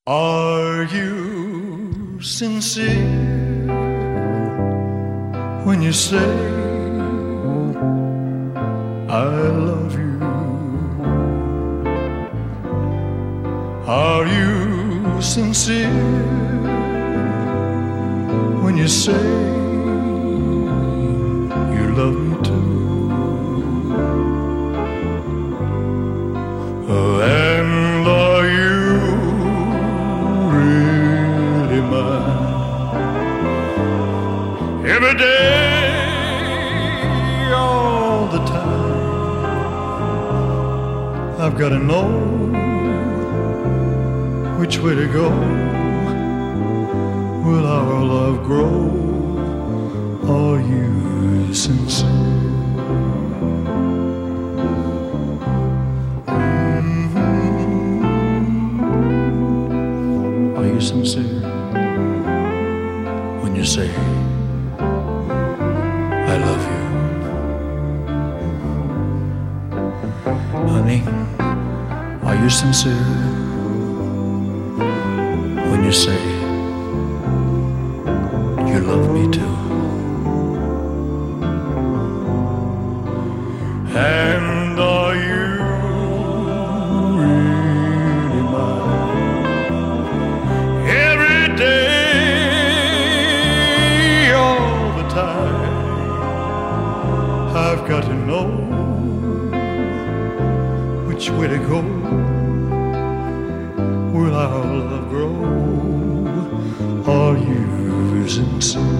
Are you sincere when you say I love you? Are you sincere when you say you love me too? And are you really mine? Every day, all the time, I've got to know which way to go. Will our love grow? Are you sincere? Are you sincere when you say I love you? Honey, are you sincere when you say you love me too? And are you really mine? Every day, all the time, I've got to know which way to go. Will our love grow? Are you sincere?